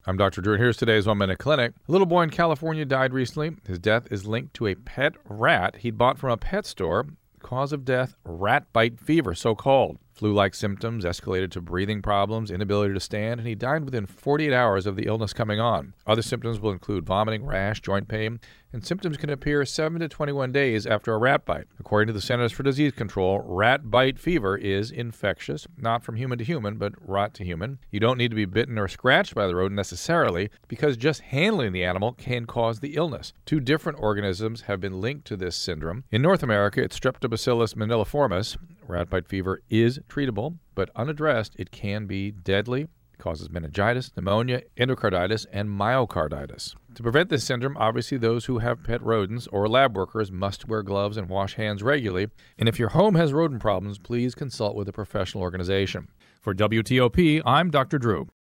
I'm Dr. Drew, and here's today's 1 Minute Clinic. A little boy in California died recently. His death is linked to a pet rat he'd bought from a pet store. Cause of death, rat bite fever, so-called. Flu-like symptoms escalated to breathing problems, inability to stand, and he died within 48 hours of the illness coming on. Other symptoms will include vomiting, rash, joint pain, and symptoms can appear 7 to 21 days after a rat bite. According to the Centers for Disease Control, rat bite fever is infectious, not from human to human, but rat to human. You don't need to be bitten or scratched by the rodent necessarily, because just handling the animal can cause the illness. 2 different organisms have been linked to this syndrome. In North America, it's Streptobacillus moniliformis. Rat bite fever is treatable, but unaddressed, it can be deadly. It causes meningitis, pneumonia, endocarditis, and myocarditis. To prevent this syndrome, obviously those who have pet rodents or lab workers must wear gloves and wash hands regularly. And if your home has rodent problems, please consult with a professional organization. For WTOP, I'm Dr. Drew.